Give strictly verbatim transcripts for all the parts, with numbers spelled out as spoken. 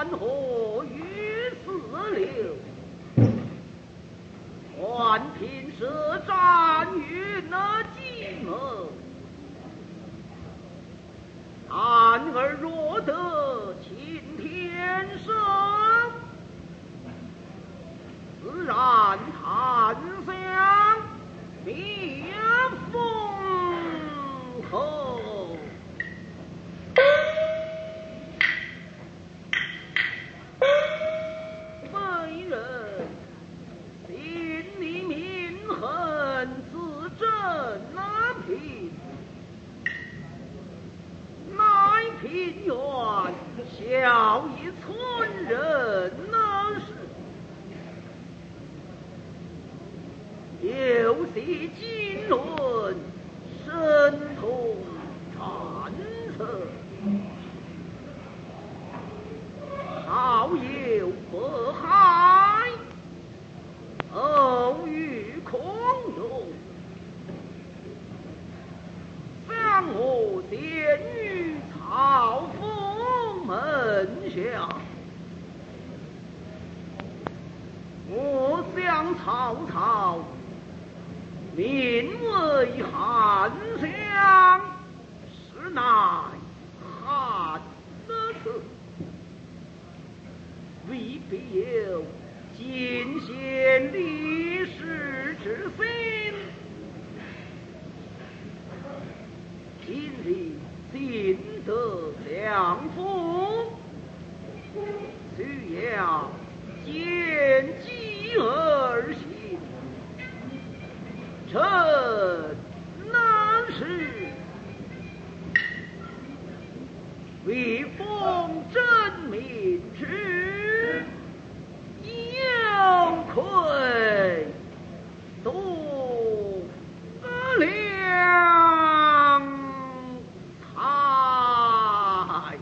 传河于四流，换凭舌战于那计谋。然而若得青天生，自然檀香灭封侯。非人心里民恨自正那平，乃平原孝义村人那是，游戏经纶神通战策，好有北海，偶遇空容，想我仙于曹府门下，我想曹操名为汉相，实乃汉子，未必有尽献历史之心。今日尽得良夫，需要见机而行，臣乃是为奉真命之有愧度良才。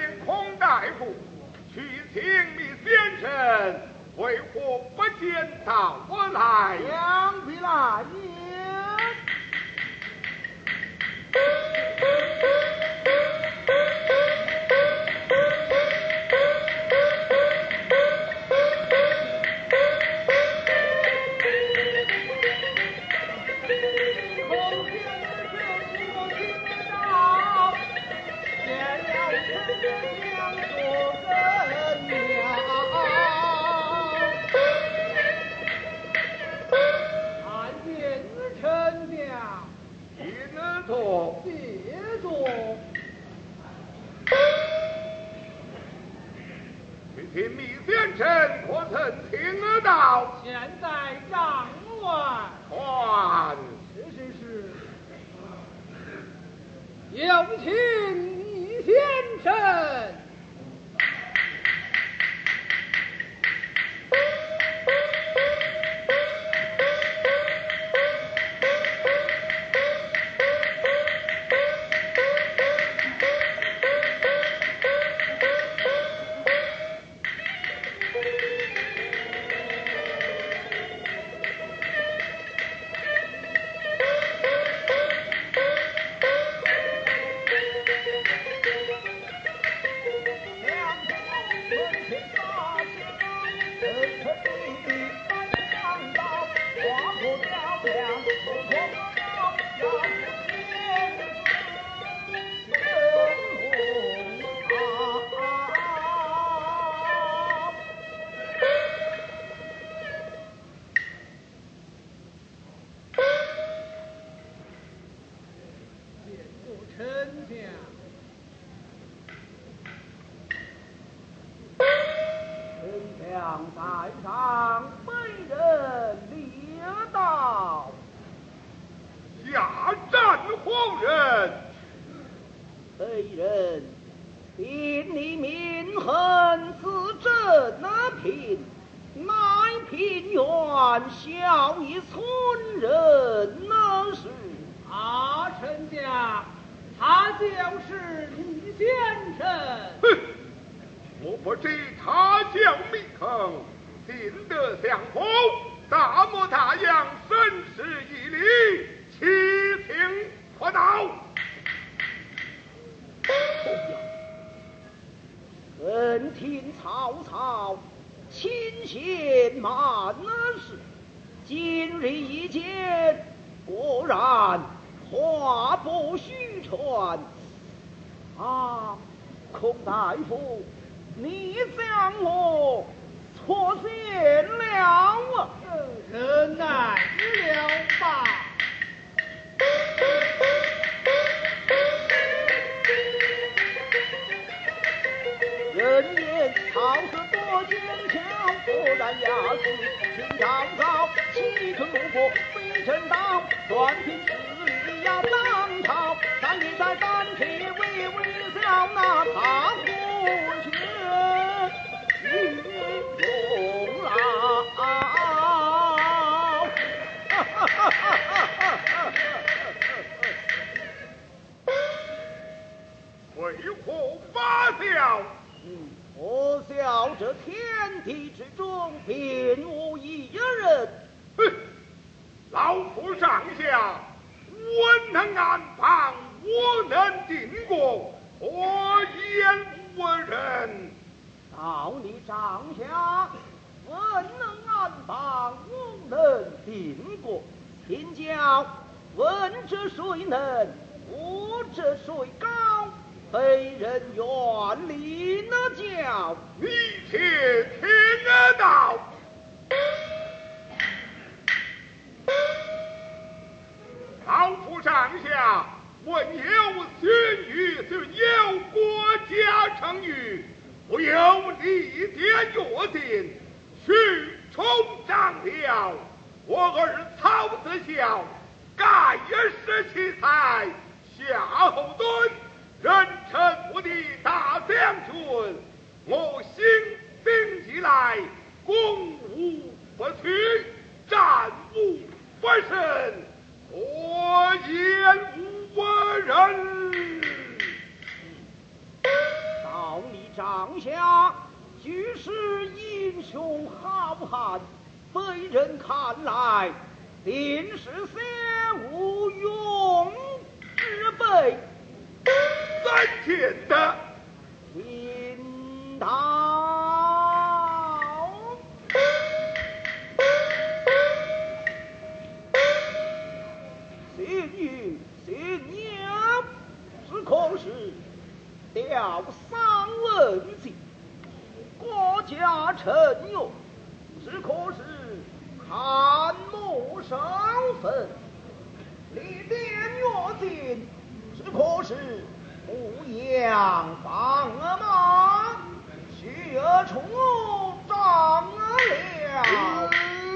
孔大夫，去请密先生，为何不见到我来？ 两匹来也。 请密先生可曾听得到？ 现在掌外传。 是是是。有请密先生。在上被人猎到， 下战何人？ 被人并你民恨自镇那平，乃平原小一村人那是。啊，丞相，他就是你先生。 哼！我不知他叫密坑，进得相逢，大漠大洋，生死一离，其情可恼。 闻听曹操亲贤满是，今日一见，果然话不虚传。啊，孔大夫，你将我错陷了啊！忍耐了吧。人言曹氏多坚强，果然压死秦朝早，企图怒破非正道，专凭实力要当朝，但你在丹田微微笑，那他不缺用了。 为何发笑？ 嗯，我笑这天地之中，并无一人。 哼！老夫上下，我能安放，我能定国，我言无人。 到你帐下，我能安放，我能定国。请教，问者谁能？我者谁高？被人远离那叫你且听得到。老夫上下，问有勋誉，就有国家成誉，我有立典约定，许冲长了。我儿曹子孝，盖失其才，夏侯惇人称我的大将军，我兴兵以来，攻无不取，战无不胜，我言无人。 到上下俱是英雄好汉，被人看来定是三无勇之辈。 三千的听到信与信仰是可是吊丧文字，国家臣用是可是汉墓上坟，立殿乐进是可是不扬放马，血出张了，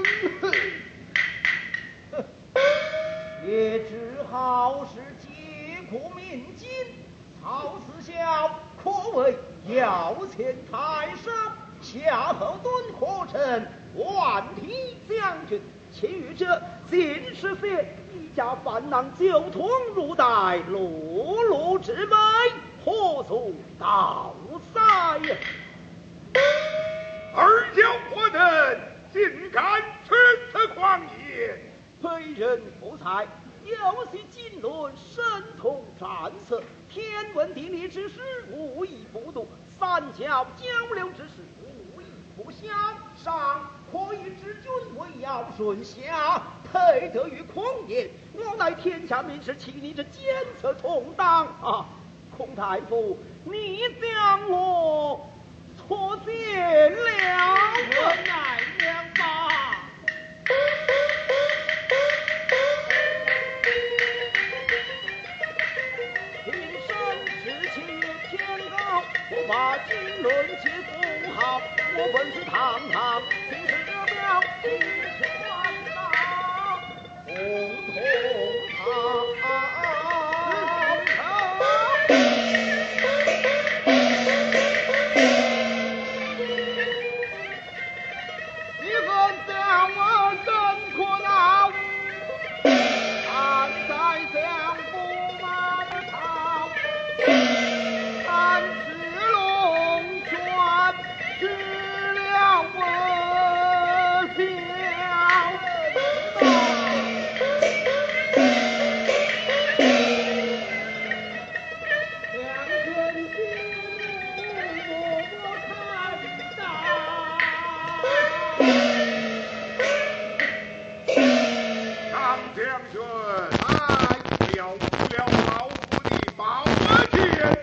也只好是疾苦民尽，曹思孝可谓要钱太少，夏侯惇可称万体将军，其余者尽是些一家饭囊酒通入袋，碌碌之辈，何足道哉呀！ 二小何等竟敢持此狂言？ 非人不才，游戏经纶，神通战策，天文地理之事无一不读，三教交流之事无一不晓。上可以知君为尧舜，下配得于匡言。我乃天下名士，岂你这监测充当啊？孔太傅，你将我错见了， 我乃娘吧。 我把经纶皆不好，我本是堂堂平时表金传达，红红堂堂。你们将我真可恼，俺在相不满堂。吃了我小两根筋我看到。 张将军，哎，了不了老夫的宝额剑。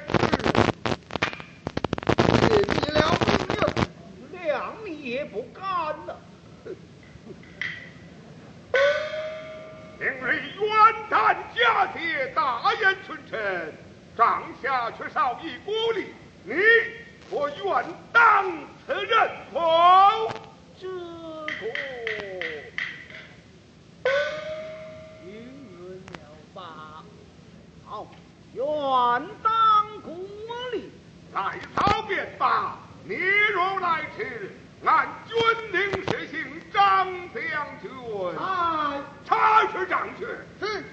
也不干了。 今日元旦佳节，大宴群臣，帐下却少一鼓励，你我愿当此人否？ 这个应允了吧？好，愿当鼓励。 来操便罢，你若来迟，按军令实行。张将军， 哎， 查实掌权。 是。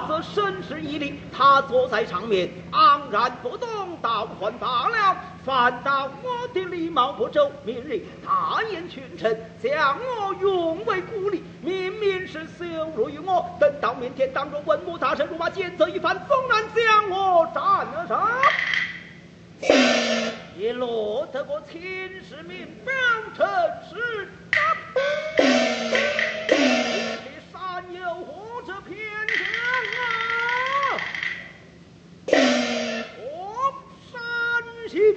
则身势屹立，他坐在上面昂然不动，倒换罢了。反倒我的礼貌不周，明日大言群臣，将我用为孤立，明明是羞辱于我。等到明天当着文武大臣辱骂检责一番，纵然将我斩了杀，也落得个秦时明表陈氏你山有何这偏将啊？我山心。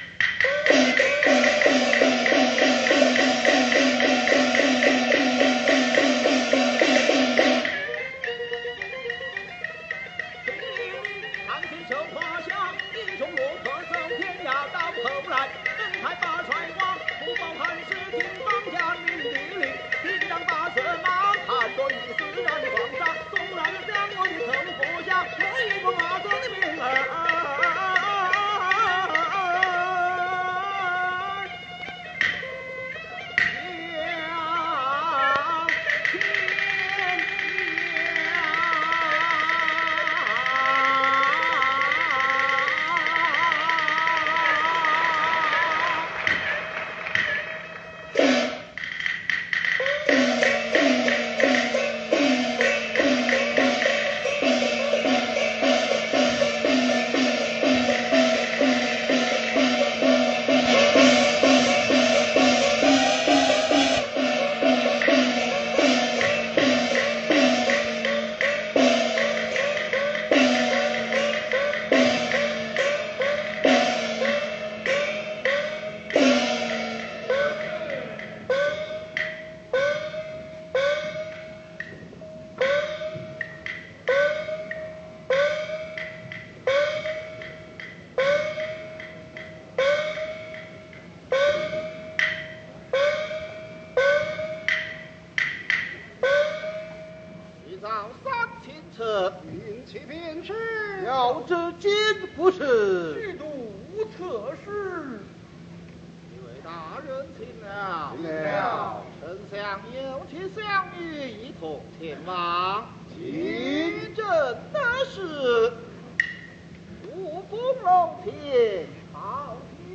运气便是要知今不是虚度测试。 一位大人请了， 请了。 丞相有其相与一同前往。 请正的是五峰楼前好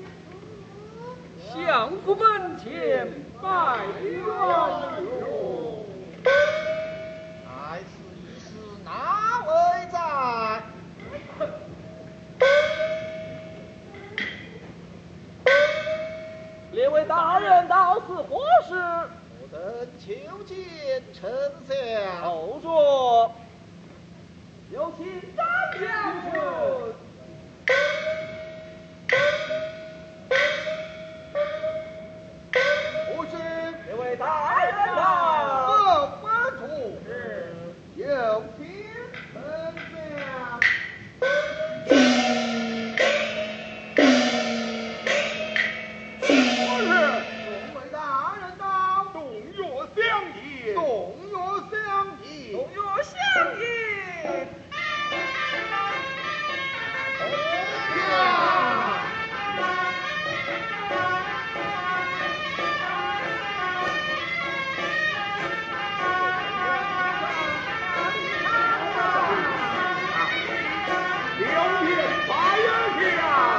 相府门前拜冤哟。来此一事哪位在？列位大人到此何事？我等求见丞相。后说，有请张将军。 不是列位大人到。 奉班主是有请丞相。 不是，众位大人到。 动若相宜， 动若相宜，动若相宜。 流言发言下。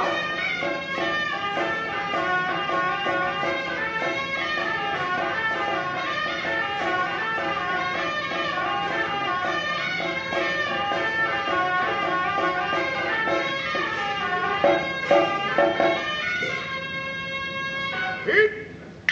停！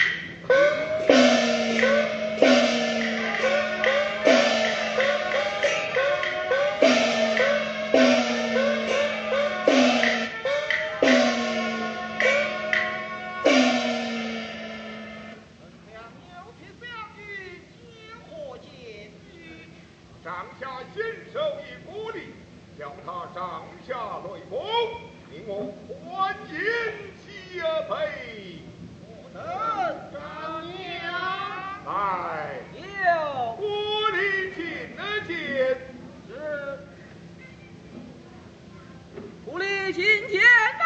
上下先手一鼓励，叫他上下雷锋，令我欢迎下陪。 我等张娘来， 有鼓励觐了见。 是鼓励今天呐。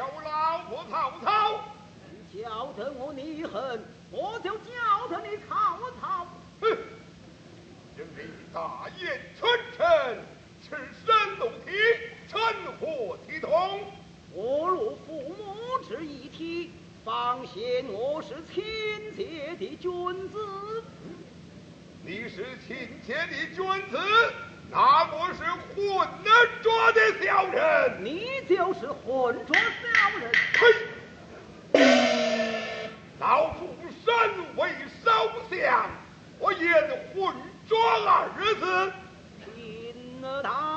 叫我老婆曹操。 你叫得我逆恨，我就叫得你曹操。 哼！今日大言群臣，赤身露体，趁火体痛。 我若父母之一体，方显我是亲切的君子。 你是亲切的君子，那我是混浊的小人。 你就是混浊小人。 呸！老夫身为首相，我言混浊二字， 听得到？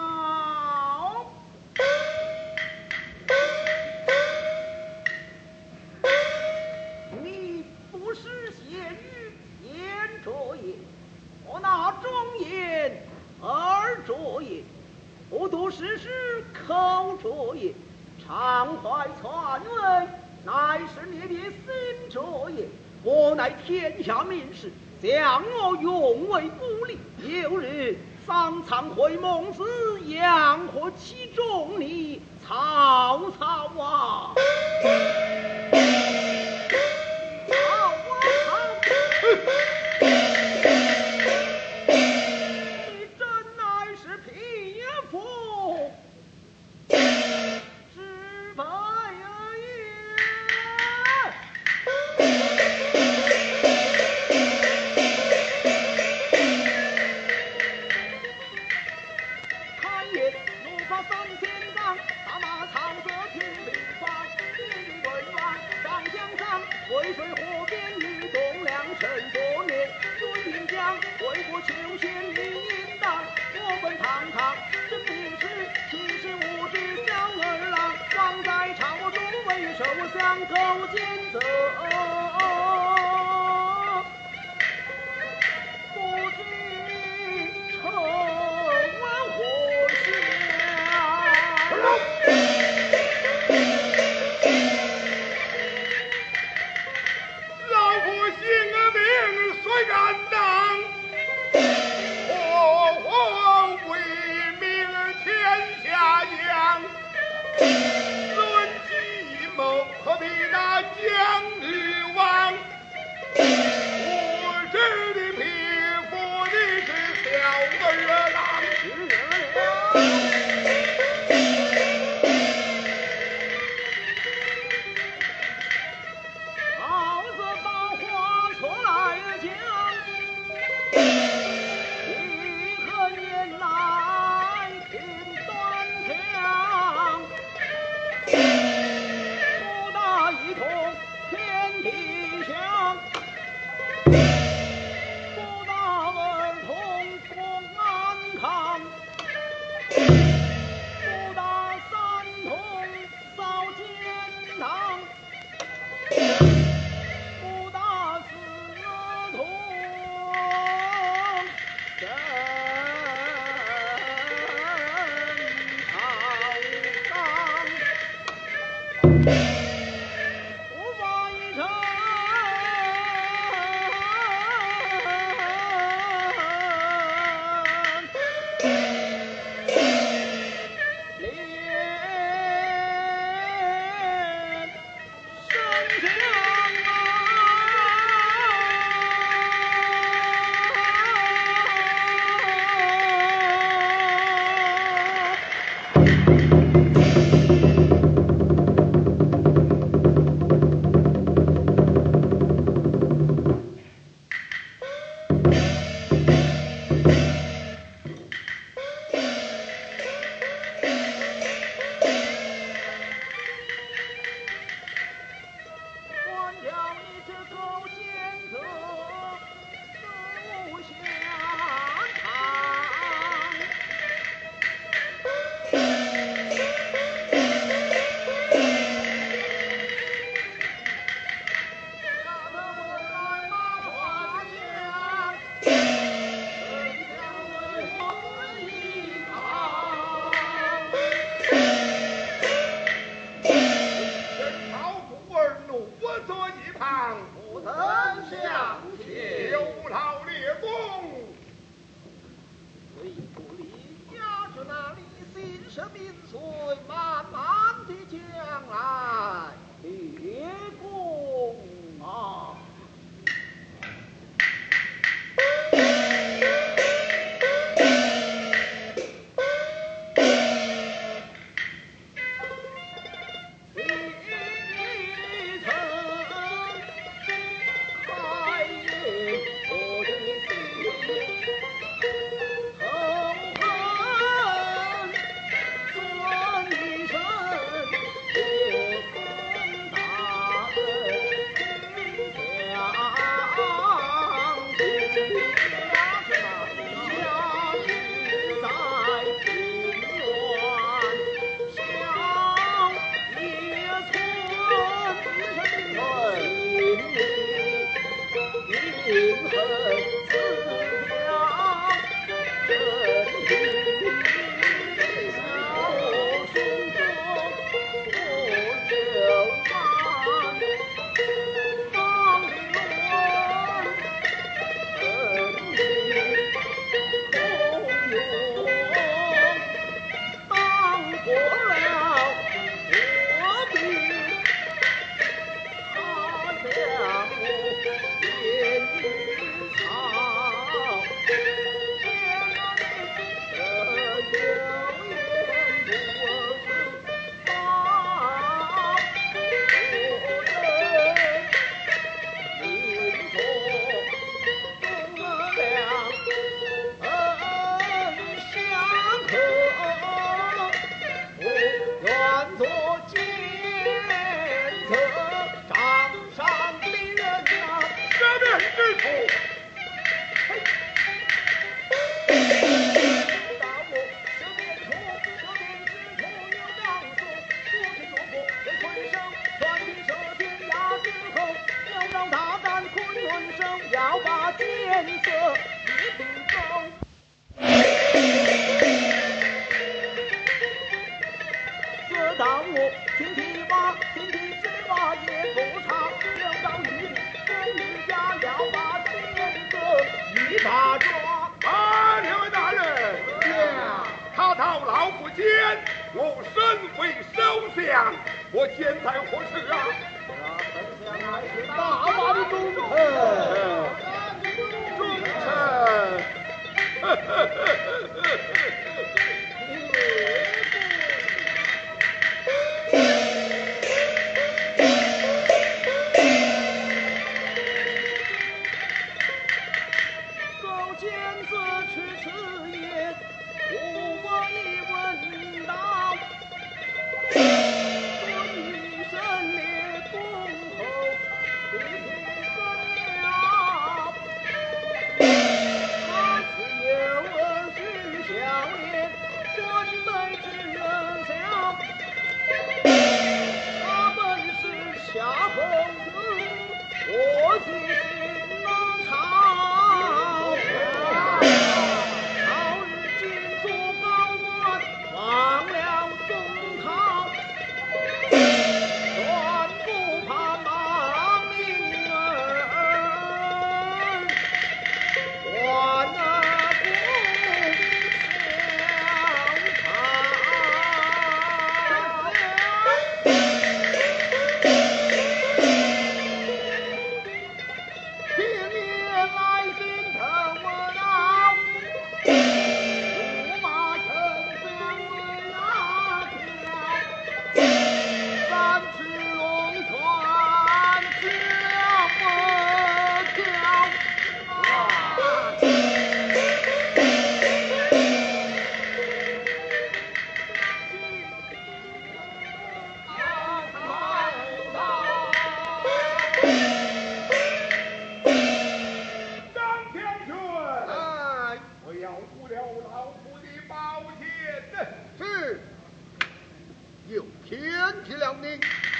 你不是贤于言浊也，我拿忠言而浊也，不读诗诗口浊也，常怀篡位，乃是你的心浊也。我乃天下名士，将我用为不利。有日商苍会孟子，养活其中你曹操啊！曹啊曹！你真乃是匹夫之辈也！看也，怒发三千丈，大马长蛇挺兵发，一律对外上江上，渭水河边与东梁胜作孽，军兵将为国求贤理应当。我本堂堂真名士，其实无知小儿郎，枉在朝中为首相勾践者。不知愁何下。 老夫性命虽敢当，火火为民天下扬。论计谋，何必那将欲望？我知的匹夫，你是小儿郎。 好子把话错来讲，一何年来听断肠，不打一通天地响，不打二通风安康，不打三通扫奸堂，不打四通真朝纲，不发一城连生强啊！ 金皮娃，金皮子娃也不长，刘少玉，宫女家要把天子一把抓。 啊，两位大人，他到老夫间，我身为首相，我现在何事啊？ 丞相乃是大王的忠臣， 忠臣。 勾践自去此夜，无我一问道。尊女身列恭候，立体更了。他自有恩许孝廉，尊美之人笑。他本是夏侯惇，我即是南曹。朝日金坐高官，忘了宗讨。断不怕骂名儿，还那不小平夜来心疼我道，驸马丞相为哪条？三尺龙船这么条。 张将军， 哎， 我要不了老夫的宝剑呢。 是，有天体了你。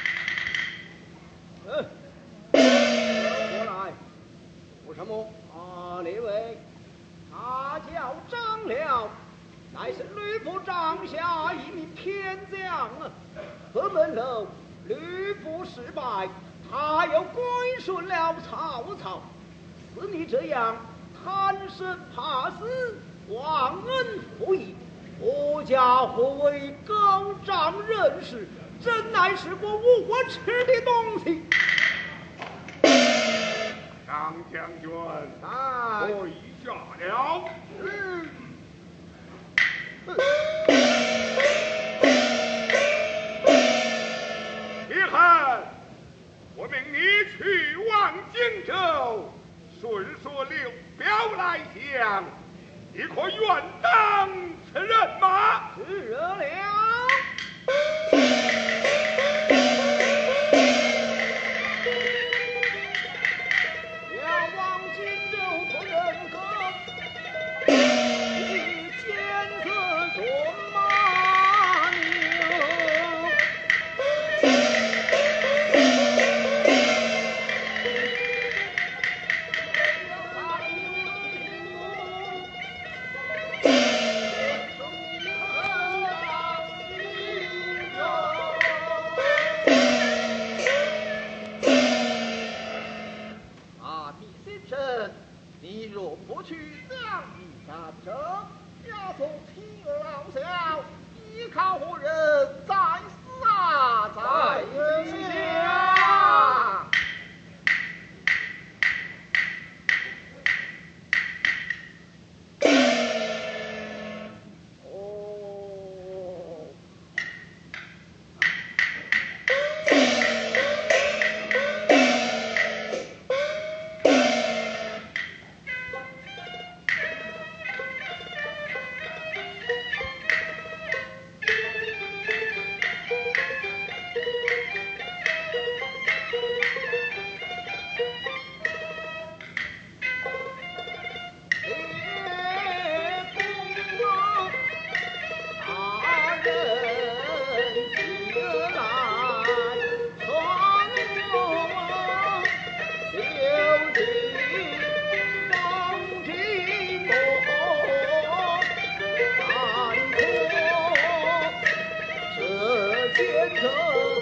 嗯，过来，为什么？啊，列位，他叫张辽，乃是吕布帐下一名偏将啊。何门楼吕布失败，他又归顺了曹操。似你这样贪生怕死、忘恩负义，我家何为高涨人士，真乃是我无我吃的东西。 张将军， 哎， 跪下了。 嗯， 李恒，我命你去往荆州，顺说刘表来降，你可愿当此人马？ 是了。要往荆州做人格，以监测做马牛。啊，李先生，你若不去两地战争，要从亲儿老小，依靠何人在死啊？在下。哦。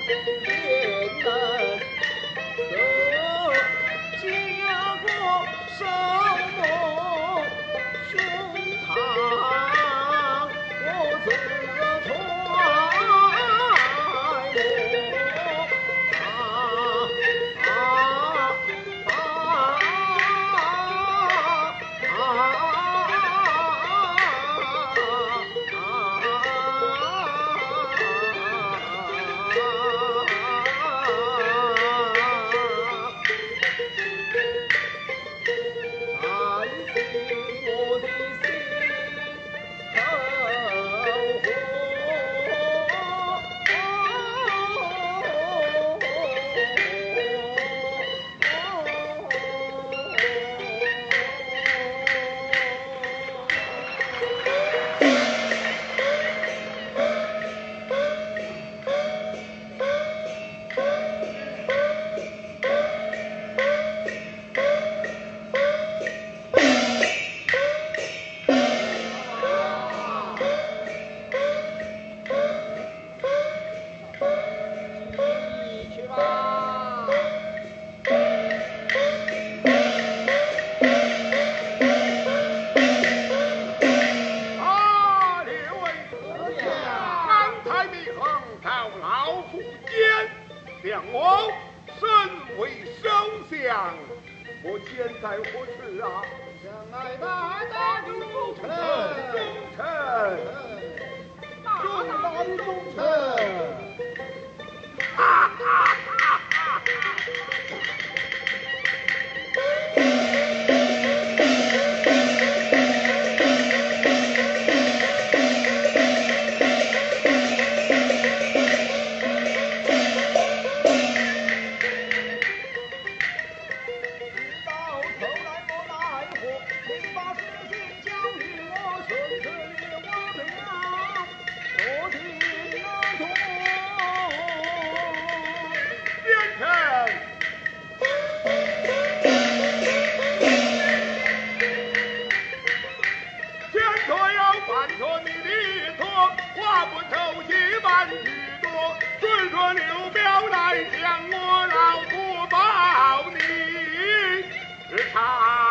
向我老婆报你日常。